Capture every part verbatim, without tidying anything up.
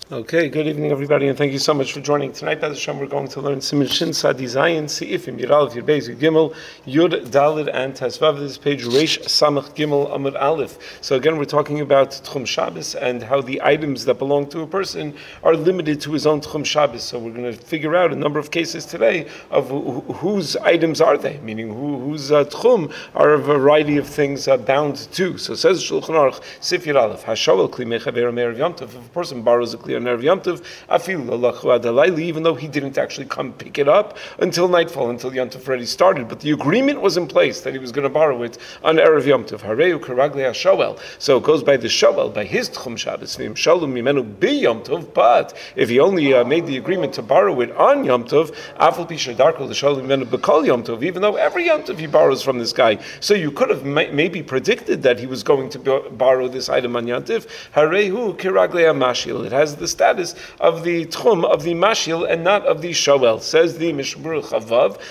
Okay, good evening, everybody, and thank you so much for joining. Tonight, B'ez Hashem, we're going to learn Siman Shin Sadi Zayin, Seifim, Yud Aleph, Yud Beis, Yud Gimel, Yud Daled, and Tesvav. This is page Reish Samach Gimel Amud Aleph. So again, we're talking about Tchum Shabbos and how the items that belong to a person are limited to his own Tchum Shabbos. So we're going to figure out a number of cases today of wh- whose items are they, meaning who, whose uh, Tchum are a variety of things uh, bound to. So says Shulchan Aruch, Sif Yud Aleph, Hashovel Kli Mechaver Me'erev Yom Tov. If a person borrows a Kli on Erev Yom Tov, Afil Lahu Adalayli, even though he didn't actually come pick it up until nightfall, until Yom Tov already started, but the agreement was in place that he was going to borrow it on Erev Yom Tov. Hareu Karagle HaShoel. So it goes by the Shoel, by his Tchum Shabbos. V'im Shalom Mimenu Bi Yom Tov. But if he only uh, made the agreement to borrow it on Yom Tov, Afil Pisha Darko L'Shalom Mimenu B'Kol Yom Tov. Even though every Yom Tov he borrows from this guy, so you could have ma- maybe predicted that he was going to b- borrow this item on Yom Tov. Hareu Karagle HaMashil. It has the status of the tchum of the mashil and not of the shoel. Says the Mishmur Chavav,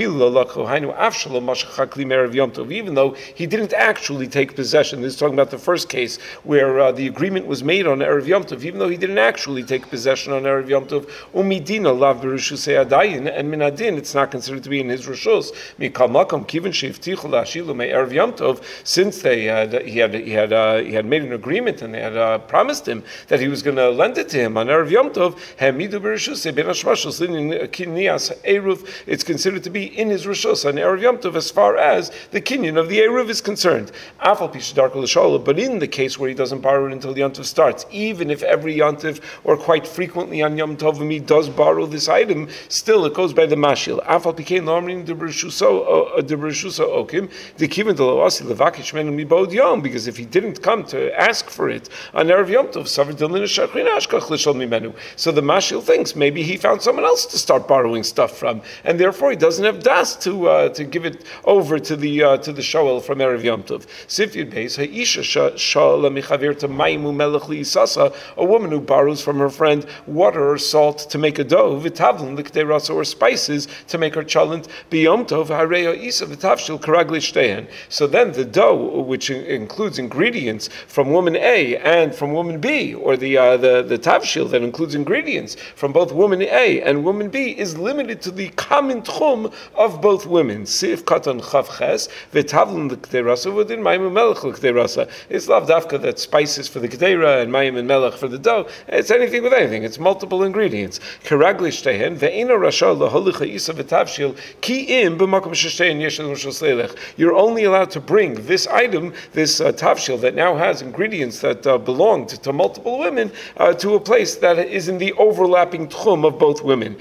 even though he didn't actually take possession. This is talking about the first case where uh, the agreement was made on Erev Yom Tov, even though he didn't actually take possession on Erev Yom Tov. Umidina lav b'rishusei adayin, and minadin, it's not considered to be in his rishus. Mikal makom kivin sheiftichu la'ashilu me'erev Yom Tov, since they had he had he had uh, he had made an agreement and they had uh, promised him that he was going to lend it to him on Erev Yom Tov. It's considered to be in his rishus on Erev Yom Tov as far as the kinyan of the Erev is concerned. But in the case where he doesn't borrow it until Yom Tov starts, even if every Yom Tov or quite frequently on Yom Tov he does borrow this item, still it goes by the mashil. Because if he didn't come to ask for it on Erev Yom Tov, so the mashil thinks maybe he found someone else to start borrowing stuff from, and therefore he doesn't have das to uh, to give it over to the uh, to the shoel from Erev Yom Tov. Sif Yud Beis, Ha'isha shala michaver to maimu melech li'isasa, a woman who borrows from her friend water or salt to make a dough, v'tavlin l'kdei rasa, or spices to make her chalent b'yom tov, hareya isa v'tavshil karagli shtehen. So then the dough, which includes ingredients from woman A and from woman B, or the uh, the the tavshil that includes ingredients from both woman A and woman B, is limited to the common tchum of both women. Sif katan chavches v'tavlin l'kderasa v'din mayim and melech l'kderasa. It's lav dafka that spices for the kdera and mayim and melech for the dough. It's anything with anything. It's multiple ingredients. Keragli shtehen ve'ina rasha laholicha isa v'tavshil ki im b'makom sheshtein yeshel roshel sleilech. You're only allowed to bring this item, this uh, tavshil that now has ingredients that uh, belong to, to multiple women, uh, to a place that is in the overlapping tchum of both women.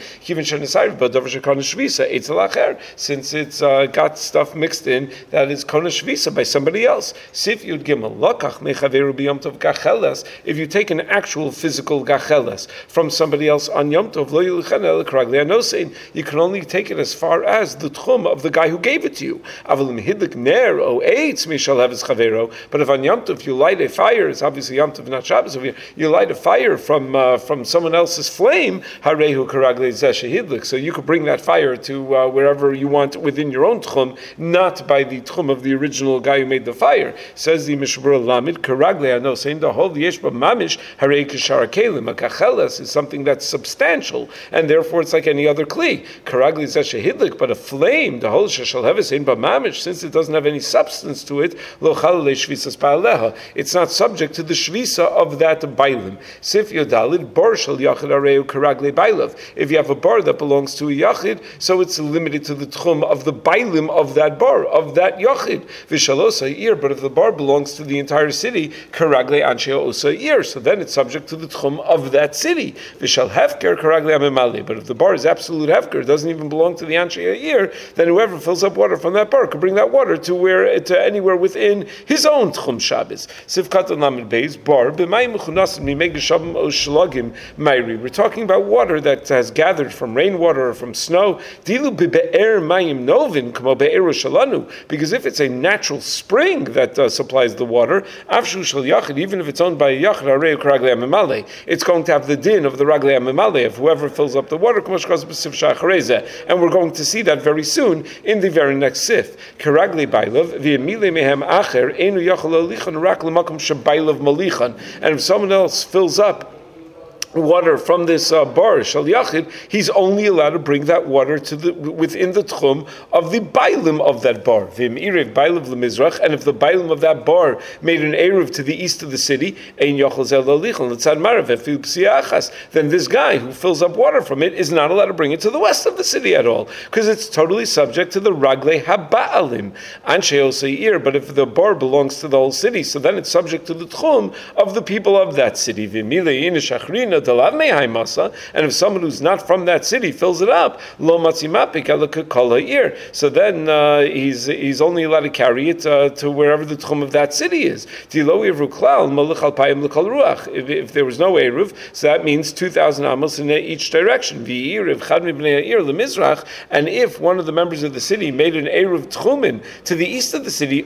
Since it's uh, got stuff mixed in that is kona shvisa by somebody else. If you take an actual physical gacheles from somebody else on Yom Tov, you can only take it as far as the tchum of the guy who gave it to you. But if on Yom Tov you light a fire, it's obviously Yom Tov, not Shabbos over here, you light a fire from uh, from someone else's flame, harehu karagle zeh. So you could bring that fire to uh, wherever you want within your own tchum, not by the tchum of the original guy who made the fire. Says the Mishmur Lamid, karagle ano, saying the whole yeshba mamish harei kishara kelim. A kacheles is something that's substantial, and therefore it's like any other kli. Karagle zeh shehidlik, but a flame, the whole sheshal heves in ba mamish, since it doesn't have any substance to it, lo chalale shvisas ba'aleha. It's not subject to the shvisa of that bailim. Sif yodalid bar shel yachid areu karagle bailav. If you have a bar that belongs to a yachid, so it's limited to the tchum of the bailim of that bar, of that yachid. V'shalosa ir, but if the bar belongs to the entire city, karagle anshe osa ir, so then it's subject to the tchum of that city. V'shal hefker karagle amemali, but if the bar is absolute hefker, it doesn't even belong to the anshe ir, then whoever fills up water from that bar could bring that water to where to anywhere within his own tchum Shabbos. Sifkat Lamed Beis bar b'mayim mechunasim mimeg shabim o shlagim mayri. We're talking about water that has gathered from rainwater or from snow. Dilu be'er mayim novin kamo be'er shalanu. Because if it's a natural spring that uh, supplies the water, afshu shel yachid, even if it's owned by a yachid, arei karaglei amemale, it's going to have the din of the raglei amemale of whoever fills up the water. And we're going to see that very soon in the very next sif. Karaglei bailav v'emile mehem acher enu yachol olichan rak l'makom shebaylav malichan. And if someone else fills up water from this uh, bar shal yachid, he's only allowed to bring that water to the within the tchum of the bailim of that bar. V'im iriv bailim lemizrach, and if the bailim of that bar made an eruv to the east of the city, ein yochel zel lalichon l'tzad marav efil psiachas, then this guy who fills up water from it is not allowed to bring it to the west of the city at all, because it's totally subject to the ragle haba'alim anshe osayir. But if the bar belongs to the whole city, so then it's subject to the tchum of the people of that city. V'milei inish achrina. And if someone who's not from that city fills it up, lo matzimapik ala ear. So then uh, he's he's only allowed to carry it uh, to wherever the tchum of that city is. If, if there was no eruv, so that means two thousand amos in each direction. And if one of the members of the city made an eruv tchumin to the east of the city,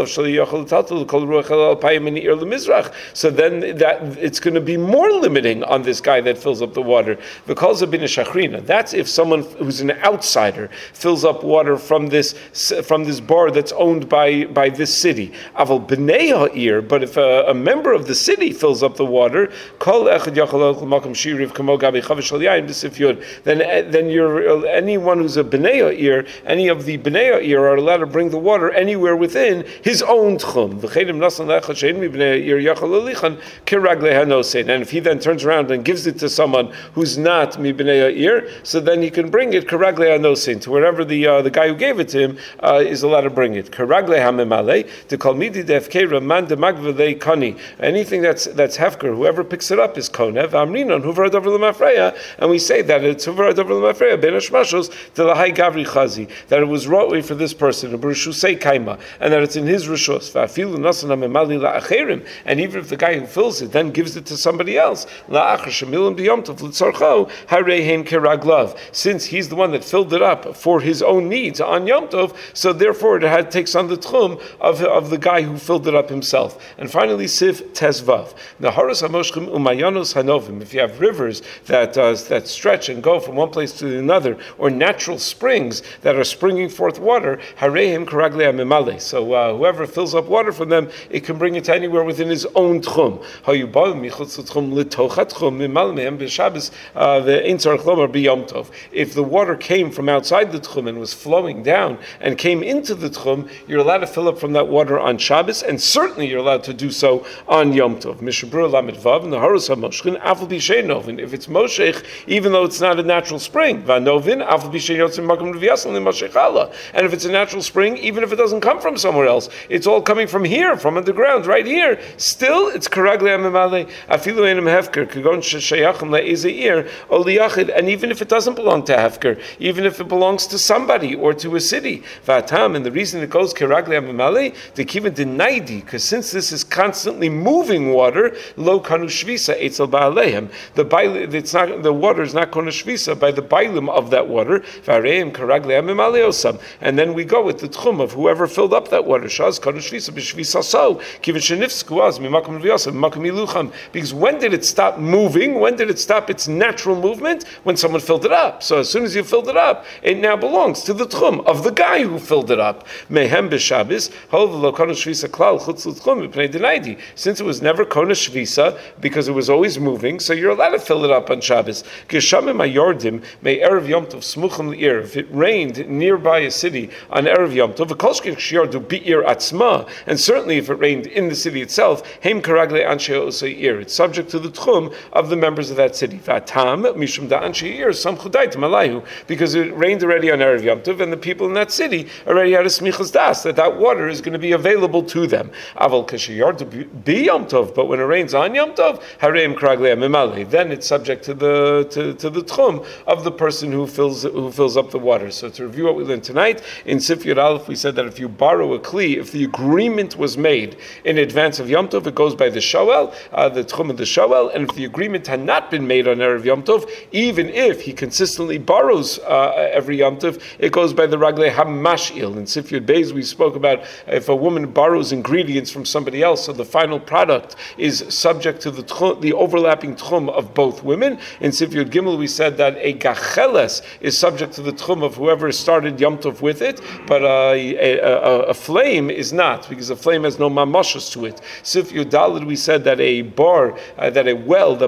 so then that it's going to be more limiting on this guy that fills up the water. Because of bin shachrina, that's if someone who's an outsider fills up water from this from this bar that's owned by by this city. Aval b'nei ha'ir, but if a, a member of the city fills up the water, kol echad yachal makom shiriv kamo gabi chavish shal yayin b'sifyud, then then you're anyone who's a b'nei ha'ir, any of the b'nei ha'ir are allowed to bring the water anywhere within his own tchum. V'chedim nasan lechad shein mi b'nei ha'ir yachal alichan kiraglei hanosein, and if he then turns around and gives it to someone who's not mi b'nei ha'ir, so then he can bring it karaglei hanosein to wherever the uh, the guy who gave it to him uh, is allowed to bring it. Karaglei hamemale to kol midi defkera man de magvei kani. Anything that's that's hefker, whoever picks it up is konev. Amrinon huvar dover lemafreya, and we say that it's huvar dover lemafreya ben hashmashos to the high gavri chazi, that it was wrought way for this person, b'rishusei kaima, and that it's in his rishus. Va'afilu nasan hamemali la'acherim, and even if the guy who fills it then gives it to somebody else, la'achar shemilim b'yom tov l'tzorcho harehem keraglav, since he's the one that filled it up for his own needs on Yom Tov, so therefore it had, takes on the tchum of, of the guy who filled it up himself. And finally, Siv Tezvav. Naharos hamoshchim umayanos hanovim. If you have rivers that uh, that stretch and go from one place to another, or natural springs that are springing forth water, harehem keraglei amimale. So uh, whoever fills up water from them, it can bring it to anywhere within his own tchum. Hayubal michutz tchum litochat tchum mimal mehem b'Shabbos the intzar chlomer b'Yom Tov. If the water came from outside the tchum and was flowing down and came into the tchum, you're allowed to fill up from that water on Shabbos, and certainly you're allowed to do so on Yom Tov. Mishabur lamed vav naharus hamoshchin afal b'shein novin. If it's moshech, even though it's not a natural spring, vanovin afal b'shein yotzim makom l'viyasan l'moshech Allah. And if it's a natural spring, even if it doesn't come from somewhere else, it's all coming from here, from underground, right here. Still, it's karaglei amemale afilu enim hefker kagon sheyachim le'ezeir or liyachid. And even if it doesn't belong to hefker, even if it belongs to somebody or to a city, vatam. And the reason it goes karaglei amemale to keep it denaidi, because since this is constantly moving water, lo kanu shvisa etzel ba'alehem. The bailim, it's not the water is not kanu shvisa by the bailim of that water. Vareim karaglei amemale osam. And then we go with the tchum of whoever filled up that water. Shaz kanu shvisa b'shvisa so kivin shenifsku az mimakom l'viyasam mimakom ilucham. Because when did it stop moving? When did it stop its natural movement? When someone filled it up. So as soon as you filled it up, it now belongs to the tchum of the guy who filled it up. Mehem b'Shabbos hov lo kanu shvisa klal chutz l'tchum mipnei denaidi. Since it was never kanu shvisa because it was always moving, so you're allowed to fill it up on Shabbos. Geshamim ayordim may erev Yom Tov smuchim l'ir. If it rained nearby a city on erev Yom Tov, v'kolshkin kshiyordu bi'ir atzma, and certainly if it rained in the city itself, heim karaglei anshe osayir. It's subject to the tchum of the members of that city. Vatam mishum da anshe ir sam chudait malayhu, because it rained already on erev Yom Tov, and the people in that city already had a smichas das that that water is going to be available to them. Aval kashiyardu bi Yom Tov, but when it rains on Yom Tov, hareim karaglei amimale, then it's subject to the to, to the tchum of the person who fills who fills up the water. So to review what we learned tonight in Sif Yud Aleph, we said that if you borrow a kli, if the agreement was made in advance of Yom Tov, it goes by the shoel, uh, the tchum of the shoel, and if the agreement had not been made on erev Yom Tov, even if he consistently borrows uh, every Yom Tov, it goes by the raglei hamashil. In Sif Yud Beis, we spoke about if a woman borrows ingredients from somebody else, so the final product is subject to the tchum, the overlapping tchum of both women. In Sif Yud Gimel, we said that a gacheles is subject to the tchum of whoever started Yom Tov with it, but uh, a, a, a flame is not, because a flame has no mamashos to it. Sif Yud Daled, we said that a bar, uh, that a well that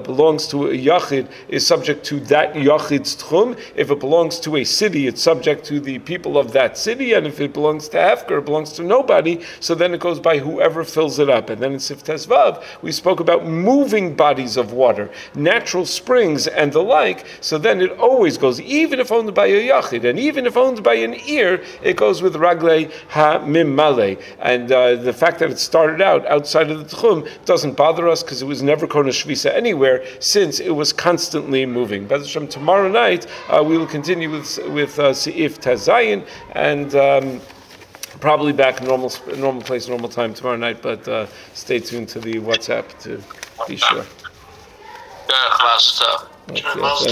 it belongs to a yachid is subject to that yachid's tchum. If it belongs to a city, it's subject to the people of that city. And if it belongs to hefker, it belongs to nobody. So then it goes by whoever fills it up. And then in Sif Tezvav, we spoke about moving bodies of water, natural springs and the like. So then it always goes, even if owned by a yachid, and even if owned by an ear, it goes with raglei ha-mimale. And uh, the fact that it started out outside of the tchum doesn't bother us because it was never kona shvisa anywhere since it was constantly moving. Bez Hashem, tomorrow night uh, we will continue with with uh, Seif Tazayin and um, probably back in normal normal place, normal time tomorrow night. But uh, stay tuned to the WhatsApp to be sure. Yeah, class stuff. Okay.